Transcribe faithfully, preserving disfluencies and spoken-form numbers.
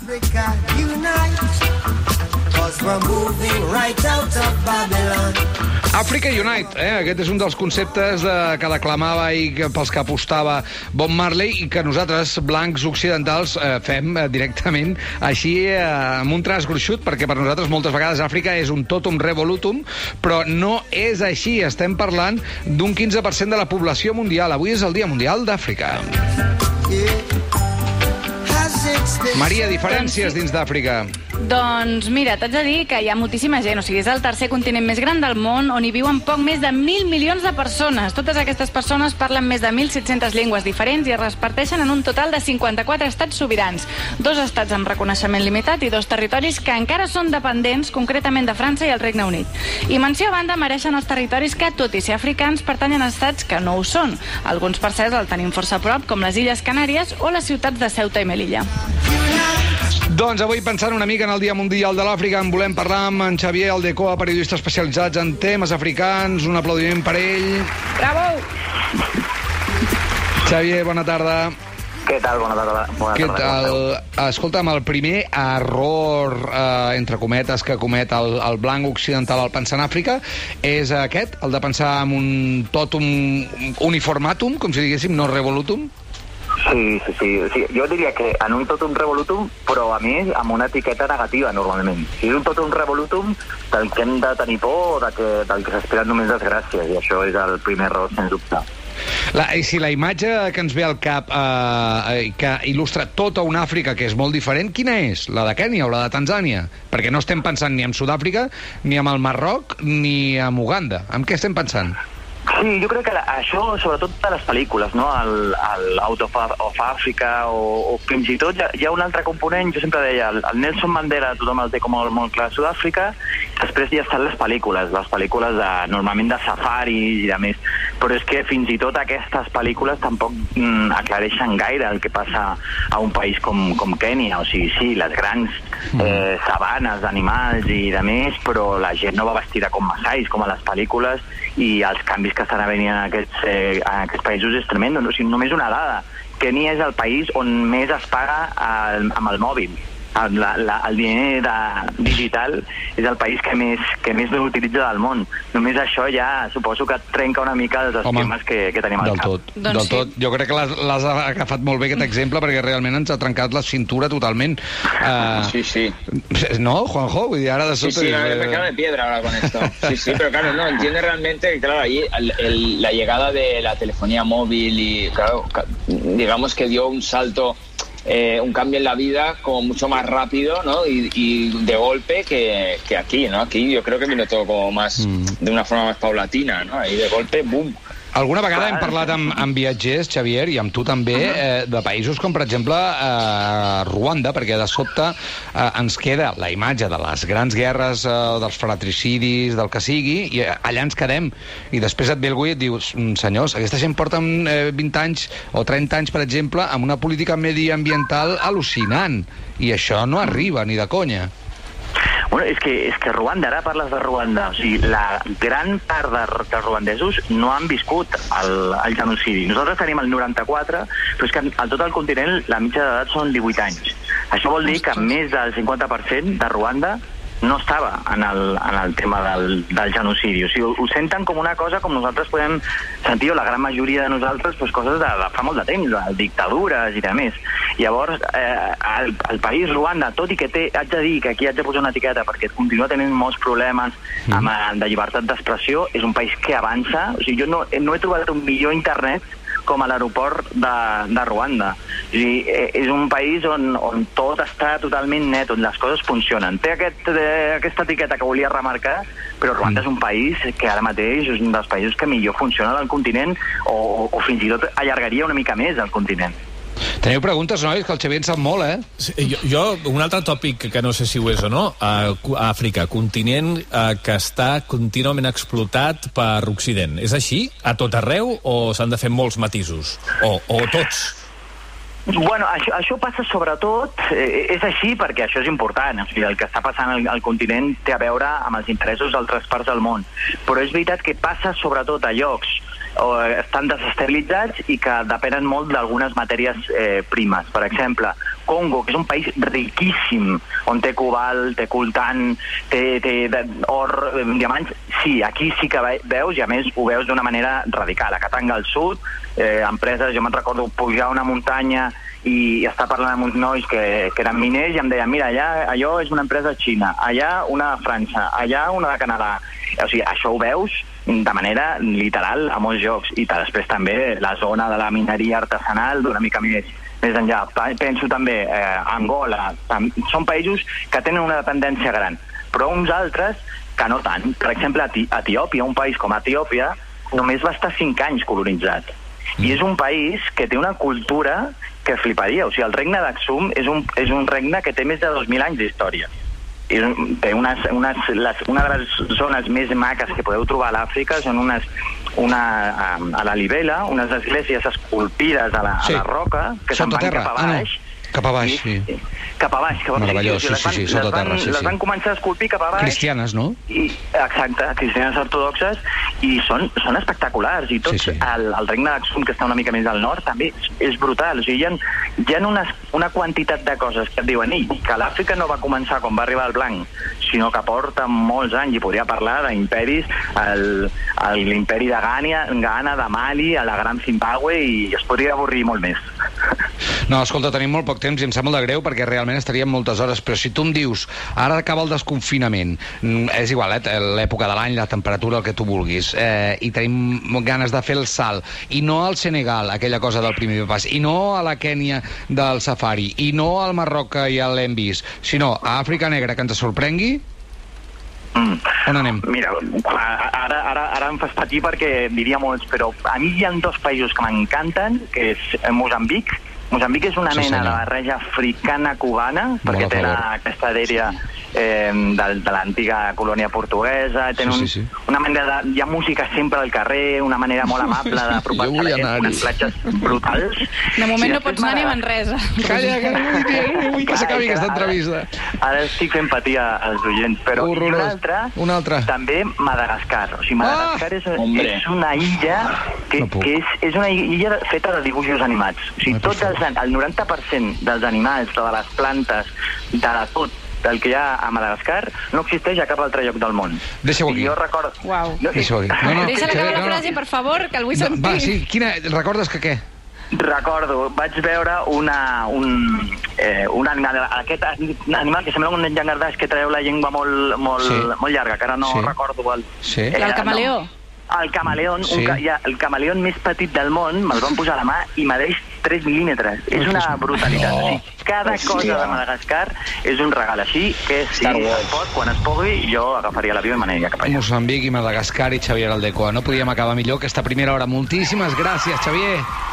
Africa unite, 'cause we're moving right out of Babylon. Africa Unite, eh? Aquest és un dels conceptes de, que declamava i que, pels que apostava Bob Marley i que nosaltres, blancs occidentals, eh, fem eh, directament així eh, amb un traç gruixut, perquè per nosaltres moltes vegades Àfrica és un totum revolutum, però no és així. Estem parlant d'un quinze per cent de la població mundial. Avui és el Dia Mundial d'Àfrica. Maria, diferències dins d'Àfrica? Doncs mira, t'haig de dir que hi ha moltíssima gent, o sigui, és el tercer continent més gran del món on hi viuen poc més de mil milions de persones. Totes aquestes persones parlen més de mil set-centes llengües diferents i es reparteixen en un total de cinquanta-quatre estats sobirans, dos estats amb reconeixement limitat i dos territoris que encara són dependents, concretament de França i el Regne Unit. I menció a banda mereixen els territoris que, tot i ser africans, pertanyen a estats que no ho són. Alguns, per cert, el tenim força a prop, com les Illes Canàries o les ciutats de Ceuta i Melilla. Doncs avui, pensant una mica en el Dia Mundial de l'Àfrica, en volem parlar amb en Xavier Aldecoa, periodista especialitzat en temes africans. Un aplaudiment per ell. Bravo! Xavier, bona tarda. Què tal? Bona tarda. Bona Què tarda, tal? Escolta'm, el primer error, eh, entre cometes, que comet el, el blanc occidental al pensar en Àfrica és aquest, el de pensar en un totum uniformatum, com si diguéssim, no revolutum? Sí, sí, sí, sí. Jo diria que en un totum revolutum, però a més amb una etiqueta negativa, normalment. Si és un totum revolutum, del que hem de tenir por o de que, del que s'esperen només desgràcies, i això és el primer error, sens dubte. La, I si la imatge que ens ve al cap eh, que il·lustra tota una Àfrica que és molt diferent, quina és? La de Kènia o la de Tanzània? Perquè no estem pensant ni en Sud-àfrica, ni en el Marroc, ni en Uganda. En què estem pensant? Sí, jo crec que la, això, sobretot de les pel·lícules, no? El, el Out of, of Africa o, o fins i tot hi ha, hi ha un altre component. Jo sempre deia, el, el Nelson Mandela tothom el té com molt, molt clar a Sud-àfrica, després hi estan les pel·lícules, les pel·lícules de, normalment de safaris i de més, però és que fins i tot aquestes pel·lícules tampoc mm, aclareixen gaire el que passa a un país com, com Kènia. O sigui, sí, les grans eh, sabanes d'animals i de més, però la gent no va vestida com massais, com a les pel·lícules, i els canvis que estan venint en aquests, eh, en aquests països és tremendo. O sigui, només una dada. Kènia és el país on més es paga el, amb el mòbil. El, la, la, el diner de, digital és el país que més, que més l'utilitza del món. Només això ja suposo que trenca una mica els esquemes que, que tenim al del cap. Tot, doncs del sí. tot. Jo crec que l'has agafat molt bé, aquest exemple, perquè realment ens ha trencat la cintura totalment. Uh, sí, sí. ¿No, Juanjo? Vull dir, ara de sí, sí, no, me quedo de piedra ahora con esto. Sí, sí, pero claro, no, entiende realmente que, claro, ahí el, el, la llegada de la telefonía móvil y, claro, digamos que dio un salto... Eh, un cambio en la vida como mucho más rápido, ¿no? Y, y de golpe que, que aquí, ¿no? Aquí yo creo que vino todo como más, mm. de una forma más paulatina, ¿no? Ahí de golpe, boom. Alguna vegada hem parlat amb, amb viatgers, Xavier, i amb tu també, eh, de països com, per exemple, eh, Ruanda, perquè de sobte eh, ens queda la imatge de les grans guerres, eh, dels fratricidis, del que sigui, i allà ens quedem. I després et ve algú i et dius, senyors, aquesta gent porta eh, vint anys o trenta anys, per exemple, amb una política mediambiental al·lucinant, i això no arriba ni de conya. Bueno, és que, és que Ruanda, ara parles de Ruanda, o sigui, la gran part de, dels ruandesos no han viscut el, el genocidi. Nosaltres tenim el noranta-quatre, però és que a tot el continent la mitja d'edat són divuit anys. Això vol dir que més del cinquanta per cent de Ruanda no estava en el, en el tema del, del genocidi. O sigui, ho, ho senten com una cosa com nosaltres podem sentir, o la gran majoria de nosaltres, pues, coses de, de fa molt de temps, de dictadures i de més. Llavors, eh, el, el país Ruanda, tot i que té, haig de dir que aquí haig de posar una etiqueta perquè continua tenint molts problemes amb, de llibertat d'expressió, és un país que avança. O sigui, jo no, no he trobat un millor internet com a l'aeroport de, de Ruanda. O sigui, és un país on, on tot està totalment net, on les coses funcionen. Té aquest, eh, aquesta etiqueta que volia remarcar, però Ruanda és un país que ara mateix és un dels països que millor funciona al continent, o, o fins i tot allargaria una mica més el continent. Teniu preguntes, nois? Que el Xavier en sap molt, eh? Sí, jo, jo, un altre tòpic que no sé si ho és o no, a Àfrica, continent eh, que està contínuament explotat per Occident. És així? A tot arreu? O s'han de fer molts matisos? O, o tots? Bueno, això, això passa sobretot, eh, és així perquè això és important, o sigui, el que està passant al, al continent té a veure amb els interessos d'altres parts del món, però és veritat que passa sobretot a llocs o estan desestabilitzats i que depenen molt d'algunes matèries eh, primes. Per exemple, Congo, que és un país riquíssim, on té cobalt, té coltan, té, té or, diamants. Sí, aquí sí que veus, i a més ho veus d'una manera radical. A Katanga al sud, eh, empreses, jo me'n recordo pujar una muntanya i estar parlant amb uns nois que, que eren miners i em deien, mira, allà allò és una empresa xina, allà una de França, allà una de Canadà. O sigui, això ho veus de manera literal a molts llocs. I després també la zona de la mineria artesanal d'una mica més, més enllà. Penso també eh, Angola. Són països que tenen una dependència gran, però uns altres que no tant. Per exemple, Etiòpia, un país com Etiòpia, només va estar cinc anys colonitzat. I és un país que té una cultura que fliparia. O sigui, el regne d'Aksum és un, és un regne que té més de dos mil anys d'història. Té unes, unes, les, una de les zones més maques que podeu trobar a l'Àfrica són unes, una, a la Libela, unes esglésies esculpides a la, sí. a la roca, que se'n van cap a baix. Ah, no. Cap a baix, sí. Cap a baix, cap a baix. Meravellós, sí, sí, sí, sota terra, sí, sí. Les van començar a esculpir cap a baix. Cristianes, no? I, exacte, cristianes ortodoxes, i són, són espectaculars. I tot sí, sí. El, el regne d'Aksum, que està una mica més al nord, també és, és brutal. O sigui, hi ha, hi ha una, una quantitat de coses que et diuen ell, que l'Àfrica no va començar quan va arribar el blanc, sinó que porta molts anys, i podria parlar d'imperis, l'imperi de Ghana, Ghana, de Mali, a la Gran Zimbabue, i es podria avorrir molt més. No, escolta, tenim molt poc temps i em sap molt de greu perquè realment estaríem moltes hores, però si tu em dius ara acaba el desconfinament, és igual, eh, l'època de l'any, la temperatura, el que tu vulguis, eh, i tenim ganes de fer el salt, i no al Senegal, aquella cosa del primer pas, i no a la Kènia del safari, i no al Marroc que ja l'hem vist, sinó a Àfrica Negra, que ens sorprengui. Mm. On anem? Mira, ara, ara, ara em fas patir perquè diria molts, però a mi hi ha dos països que m'encanten, que és Moçambic. Moçambic és una sí, mena senyor. de barreja africana-cubana, perquè té aquesta dèria eh, de, de l'antiga colònia portuguesa, té sí, un, sí, sí. una manera de, hi ha música sempre al carrer, una manera molt amable d'apropar-se a la gent, unes platges brutals. De moment no pots anar ni a Manresa. Calla, que no vull, vull que s'acabi aquesta entrevista. Ara, ara estic fent patir als oients, però Horrorós. una altra, una altra, també Madagascar. O sigui, Madagascar ah! és, és una illa que, no que és, és una illa feta de dibuixos animats. O sigui, tots els el noranta per cent dels animals, de les plantes, de tot del que hi ha a Madagascar, no existeix a cap altre lloc del món. Deixa-ho aquí. I jo recordo... Uau. No, Deixa-ho aquí. No, no, Deixa l'acabar no, la frase, per favor, que el vull sentir. Va, sí, quina... Recordes que què? Recordo, vaig veure una, un, eh, un animal, aquest animal que sembla un llangardaix que treu la llengua molt, molt, sí. molt llarga, que ara no sí. recordo el... Sí. Eh, el camaleó. No. El camaleón, sí. un, ja, el camaleón més petit del món, me'l van posar a la mà i medeix tres mil·límetres. És una brutalitat. Oh. O sigui, cada cosa de Madagascar és un regal. Així que si es pot, quan es pugui, jo agafaria l'avió i m'aniria cap allà. Moçambic i Madagascar i Xavier Aldecoa. No podíem acabar millor aquesta primera hora. Moltíssimes gràcies, Xavier.